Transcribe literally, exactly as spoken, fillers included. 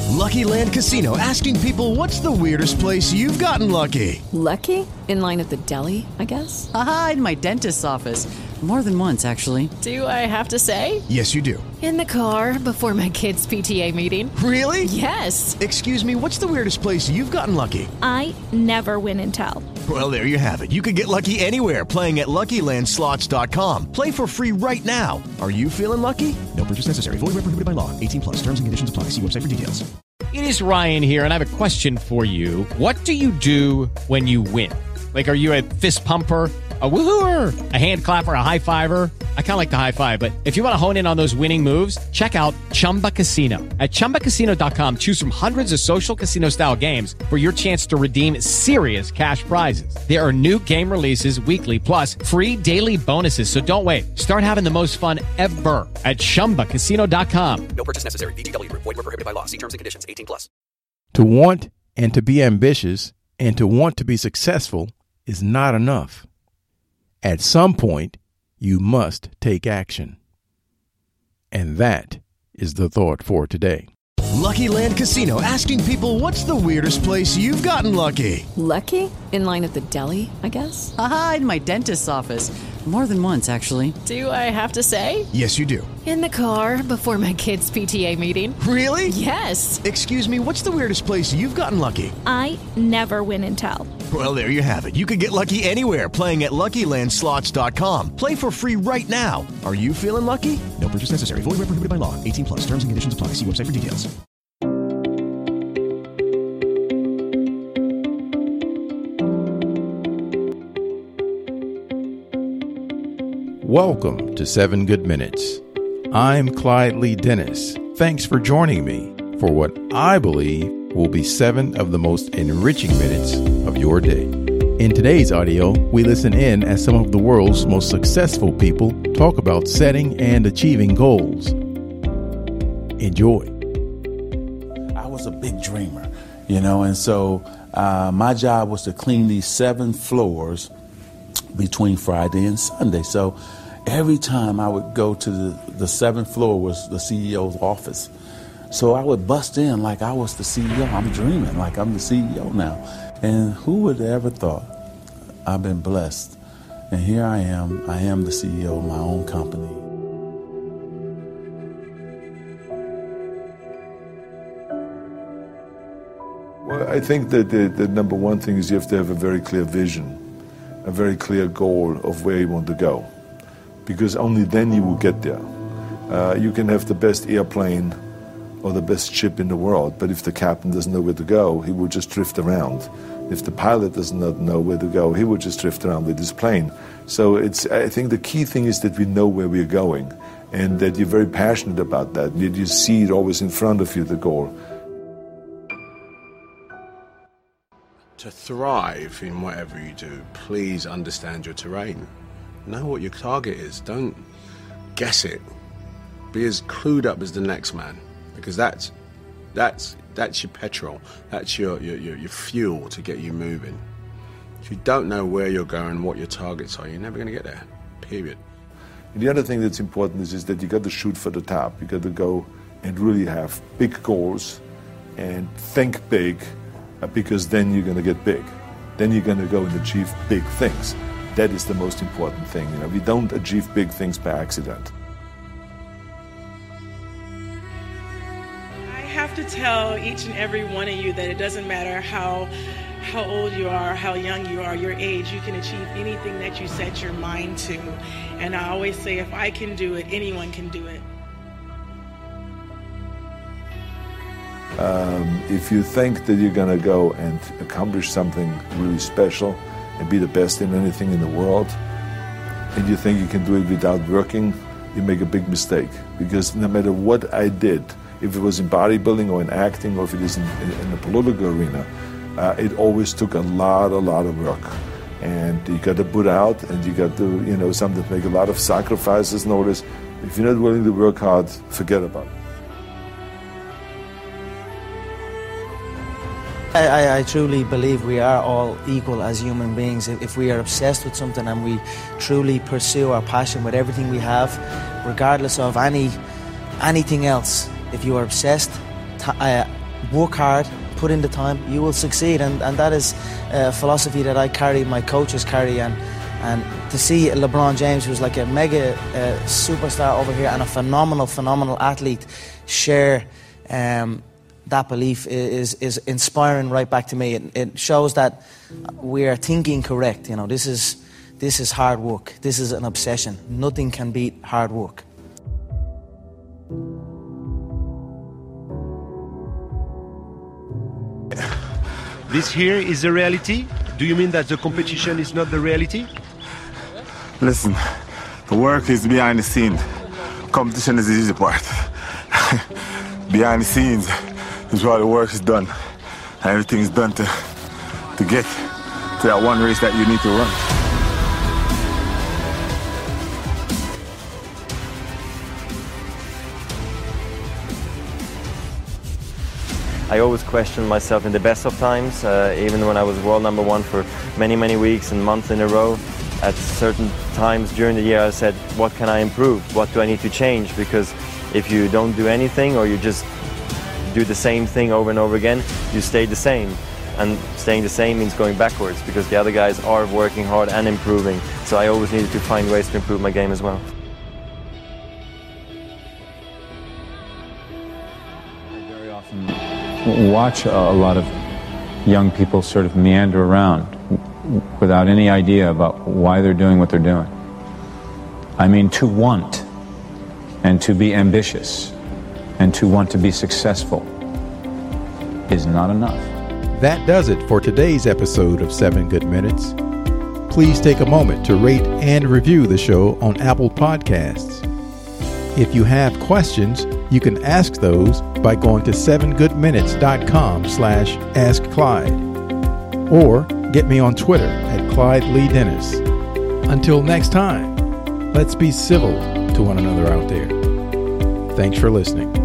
Lucky Land Casino, asking people, what's the weirdest place you've gotten lucky? Lucky? In line at the deli, I guess? Aha, in my dentist's office. More than once, actually. Do I have to say? Yes, you do. In the car before my kids' P T A meeting. Really? Yes. Excuse me, what's the weirdest place you've gotten lucky? I never win and tell. Well, there you have it. You can get lucky anywhere, playing at Lucky Land Slots dot com. Play for free right now. Are you feeling lucky? No purchase necessary. Void where prohibited by law. eighteen plus. Terms and conditions apply. See website for details. It is Ryan here, and I have a question for you. What do you do when you win? Like, are you a fist pumper, a woohooer, a hand clapper, a high fiver? I kind of like the high five, but if you want to hone in on those winning moves, check out Chumba Casino. At Chumba Casino dot com, choose from hundreds of social casino-style games for your chance to redeem serious cash prizes. There are new game releases weekly, plus free daily bonuses. So don't wait. Start having the most fun ever at Chumba Casino dot com. No purchase necessary. V G W. Void where prohibited by law. See terms and conditions. eighteen plus. To want and to be ambitious and to want to be successful is not enough. At some point, you must take action. And that is the thought for today. Lucky Land Casino, asking people, what's the weirdest place you've gotten lucky? Lucky? In line at the deli, I guess? Aha, in my dentist's office. More than once, actually. Do I have to say? Yes, you do. In the car before my kids' P T A meeting. Really? Yes. Excuse me, what's the weirdest place you've gotten lucky? I never win and tell. Well, there you have it. You can get lucky anywhere, playing at Lucky Land Slots dot com. Play for free right now. Are you feeling lucky? No purchase necessary. Void where prohibited by law. eighteen plus. Terms and conditions apply. See website for details. Welcome to Seven Good Minutes. I'm Clyde Lee Dennis. Thanks for joining me for what I believe will be seven of the most enriching minutes of your day. In today's audio, we listen in as some of the world's most successful people talk about setting and achieving goals. Enjoy. I was a big dreamer, you know, and so uh, my job was to clean these seven floors between Friday and Sunday. So every time I would go to the, the seventh floor was the C E O's office. So I would bust in like I was the C E O. I'm dreaming like I'm the C E O now. And who would have ever thought? I've been blessed. And here I am. I am the C E O of my own company. Well, I think that the, the number one thing is you have to have a very clear vision, a very clear goal of where you want to go, because only then you will get there. Uh, you can have the best airplane or the best ship in the world, but if the captain doesn't know where to go, he will just drift around. If the pilot does not know where to go, he will just drift around with his plane. So it's, I think the key thing is that we know where we're going and that you're very passionate about that, that you see it always in front of you, the goal. To thrive in whatever you do, please understand your terrain. Know what your target is. Don't guess it. Be as clued up as the next man, because that's that's that's your petrol. That's your your, your, your fuel to get you moving. If you don't know where you're going, what your targets are, you're never going to get there. Period. And the other thing that's important is, is that you got to shoot for the top. You got to go and really have big goals and think big, because then you're going to get big. Then you're going to go and achieve big things. That is the most important thing. You know, we don't achieve big things by accident. I have to tell each and every one of you that it doesn't matter how how old you are, how young you are, your age, you can achieve anything that you set your mind to. And I always say, if I can do it, anyone can do it. Um, if you think that you're going to go and accomplish something really special and be the best in anything in the world, and you think you can do it without working, you make a big mistake. Because no matter what I did, if it was in bodybuilding or in acting or if it is in, in, in the political arena, uh, it always took a lot, a lot of work. And you got to put out, and you got to, you know, sometimes make a lot of sacrifices. Notice, if you're not willing to work hard, forget about it. I, I truly believe we are all equal as human beings. If, if we are obsessed with something and we truly pursue our passion with everything we have, regardless of any anything else, if you are obsessed, t- uh, work hard, put in the time, you will succeed. And, and that is a philosophy that I carry, my coaches carry. And, and to see LeBron James, who's like a mega uh, superstar over here and a phenomenal, phenomenal athlete, share um, that belief is, is inspiring right back to me. It, it shows that we are thinking correct. You know, this is, this is hard work. This is an obsession. Nothing can beat hard work. This here is the reality? Do you mean that the competition is not the reality? Listen, the work is behind the scenes. Competition is the easy part. Behind the scenes is where the work is done. And everything is done to, to get to that one race that you need to run. I always questioned myself in the best of times, uh, even when I was world number one for many, many weeks and months in a row. At certain times during the year I said, what can I improve? What do I need to change? Because if you don't do anything or you just do the same thing over and over again, you stay the same. And staying the same means going backwards because the other guys are working hard and improving. So I always needed to find ways to improve my game as well. Watch a lot of young people sort of meander around without any idea about why they're doing what they're doing. I mean, to want and to be ambitious and to want to be successful is not enough. That does it for today's episode of seven Good Minutes. Please take a moment to rate and review the show on Apple Podcasts. If you have questions, you can ask those by going to seven good minutes dot com slash ask Clyde or get me on Twitter at Clyde Lee Dennis. Until next time, let's be civil to one another out there. Thanks for listening.